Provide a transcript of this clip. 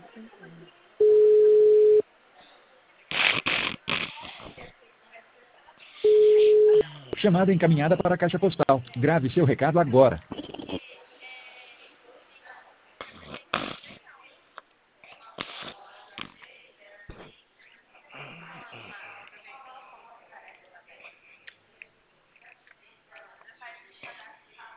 Chamada encaminhada para a caixa postal. Grave seu recado agora.